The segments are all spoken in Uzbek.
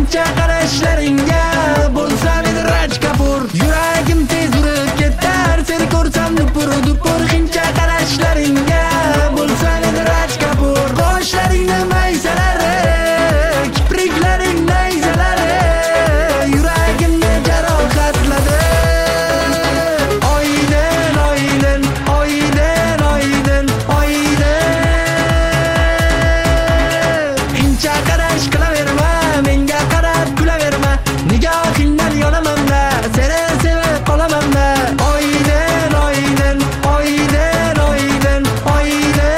incha qarashlaringga bo'lsam edi Raj Kapur. Yuragim tez urib ketar seni ko'rsam dupur dupur. Incha qarashlaringga bo'lsam edi Raj Kapur. Qoshlaringni maysalari, kipriklaring nayzalari yuragimni jarohatladi. Oydin, oydin, oydin, oydin, oydin. Incha qarash qilaverma, menga qarab kulaverma. Nigohingdan yonaman-da, seni sevib qolaman-da. Oydin, oydin, oydin, oydin, oydin.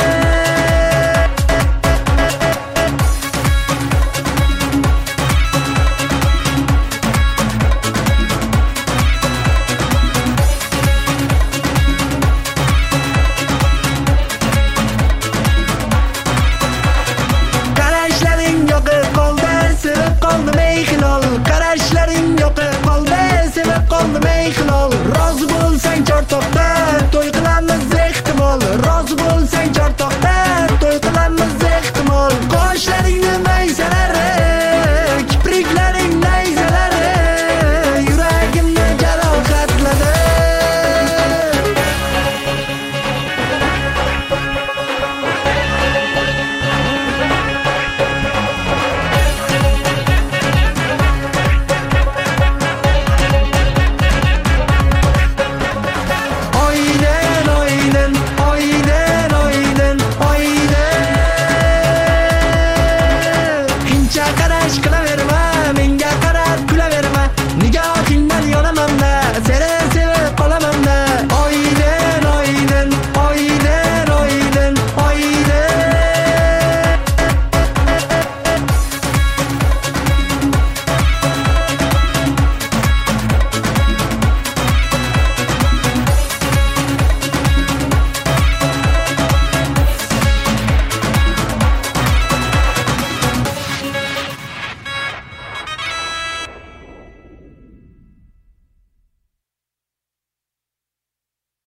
Qarashlaring yoqib qoldi, sevib qoldim ey hilol. Qarashlaring yoqib qoldi, sevib qoldim ey hilol. Rozi bo'lsang chortoqda to'y qilamiz ehtimol. Rozi bo'lsang chortoqda to'y qilamiz ehtimol. Qoshlaringni